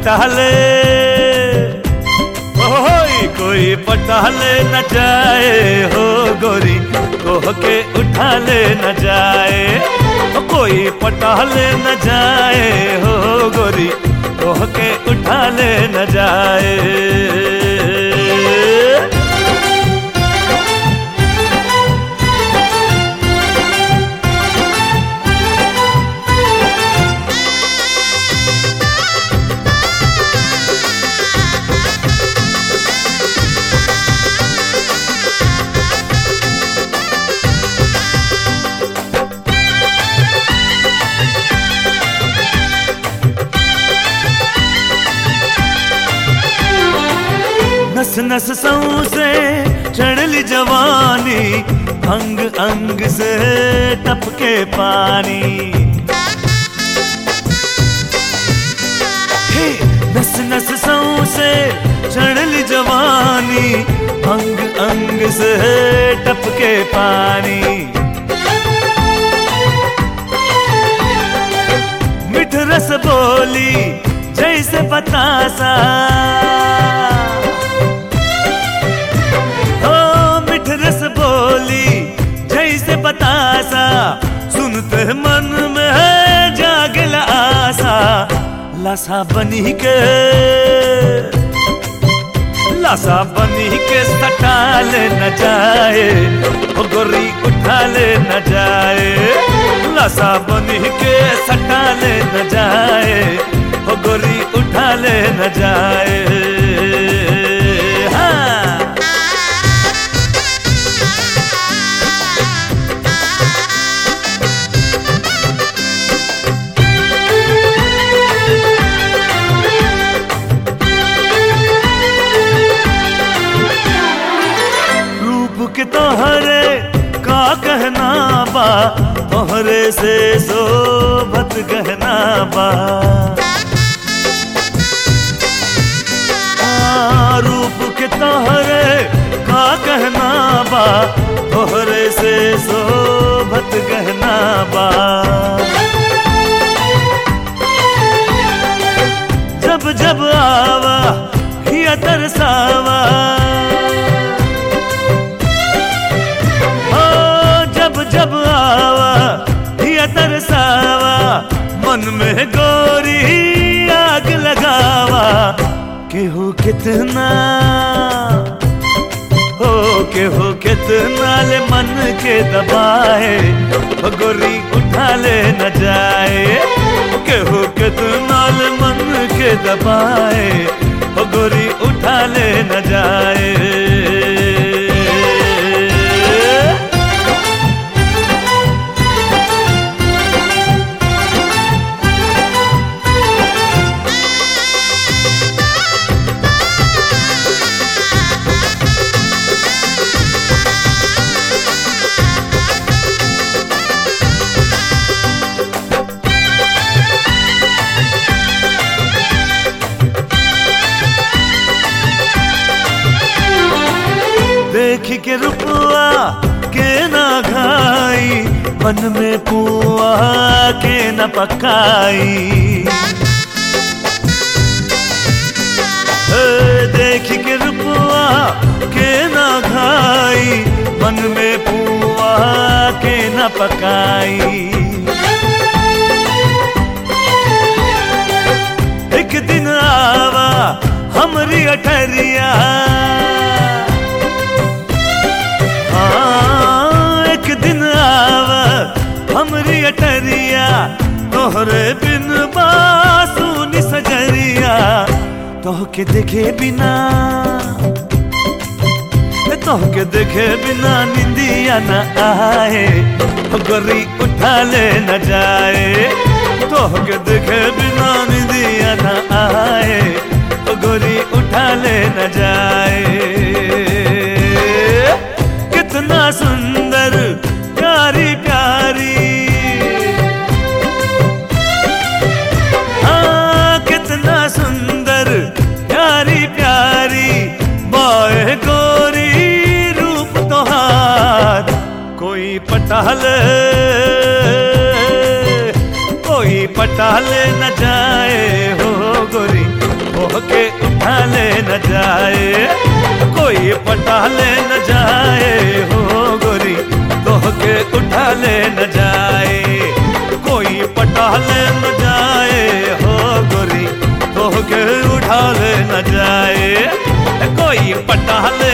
पटाले, ओए कोई पटाले न जाए हो गोरी, कोह के उठा ले न जाए। कोई पटाले न जाए हो गोरी, कोह के उठा ले न जाए। नस नस से चढ़ली जवानी, अंग अंग से टपके पानी। हे नस नस से चढ़ली जवानी, अंग अंग से टपके पानी। मिठ रस बोली जैसे बतासा, रस बोली जैसे बतासा, सुनते मन में है जागल आशा। लाशा बनी के, लाशा बनी के सटा ले न जाए, ओ गोरी उठा ले न जाए। लाशा बनी के सटा ले न जाए, ओ गोरी उठा ले न जाए। के तोहरे का कहना बा, तोहरे से शोभत गहना बा। रूप के तोहरे का कहना बा, तोहरे से शोभत गहना बा। जब जब आवा हिया तरसावा, जब आवा हिया तरसावा, मन में गोरी आग लगावा। केहू कितना हो, केहू कितना ले मन के दबाए, गोरी उठा ले न जाए। केहू कितना ले मन के दबाए, गोरी उठा ले न जाए। देख के रुपवा के ना घाई, मन में पुआ के न पकाई। देख के रुपवा के ना घाई, मन में पुआ के न पकाई। एक दिन आवा हमरी अठरिया, एक दिन आवा हमरी अठरिया, तोहरे बिन बासुनी सजरिया। तोहके देखे बिना, तोहके देखे बिना निंदिया न आए, गोरी उठा ले न जाए। तोहके देखे बिना निंदिया न आए, गोरी उठा ले न जाए। कितना सुंदर प्यारी प्यारी, हाँ कितना सुंदर प्यारी प्यारी, बाए गोरी रूप तोहार। कोई पटाले, कोई पटाले न जाए हो गोरी, होके उठा ले न जाए, कोई पटा ले न जाए हो गोरी, होके उठा ले न जाए, कोई पटा ले न जाए हो गोरी, होके उठा ले न जाए, कोई पटा ले